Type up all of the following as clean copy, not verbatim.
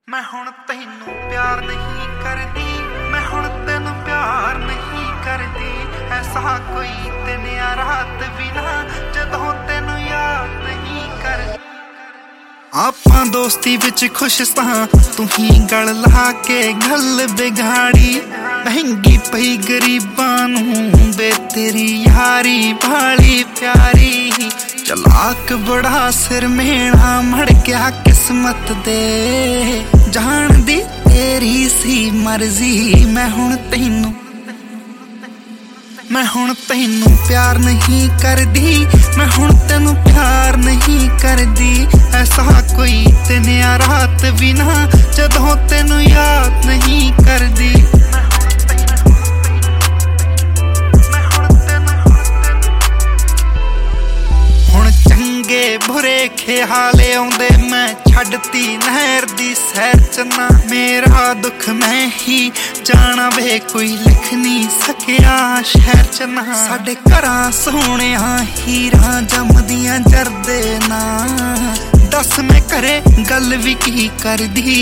मैं हुण तैनू प्यार नहीं करदी, मैं हुण तैनू प्यार नहीं करदी। ऐसा कोई दिन या रात बिना जदों तैनू याद नहीं करदी। आपां दोस्ती विच खुश सां, तू ही गल ला के गल बिगाड़ी। महंगी पई गरीबां नूं बे तेरी यारी भाली प्यारी। चलाक बड़ा सिर मेणा मड़ गया किस्मत दे, जान दी तेरी सी मर्जी। मैं हुण तैनू प्यार नहीं करदी, मैं हुण तैनू प्यार नहीं करदी। ऐसा कोई दिन या रात बिना जदों तैनू याद नहीं करदी। बुरे ख्याल आउंदे मैं छड्डती नहर दी सैर च ना। मेरा दुख मैं ही जाना वे कोई लिख नहीं सकिया शहर च ना। साडे घरां सोहणिया हीरां जमदियां जरदे ना। दस मैं घरे गल भी की करदी।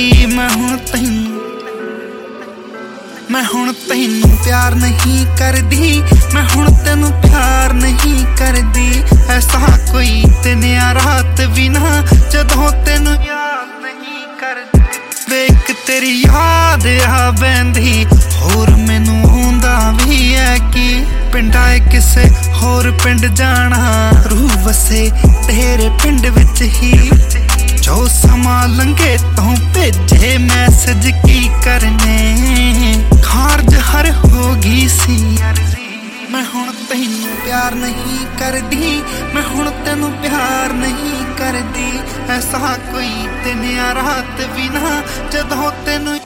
मैं हुण तैनू प्यार नहीं करदी, मैं हुण तैनू प्यार नहीं करदी। ऐसा कोई दिन या रात बिना जदों तैनू याद नहीं करदी। वेख तेरी याद आ बैंदी, होर मैनू आउंदा भी है कि पिंडा किसे होर पिंड जाना। रूह वसे तेरे पिंड विच ही, जो समा लंघे तो भेजे मैसेज की करने। खारज हर होगी सी। मैं हुण तैनू प्यार नहीं करदी, मैं हुण तैनू प्यार नहीं करदी। ऐसा कोई दिन या रात बिना जदों तैनू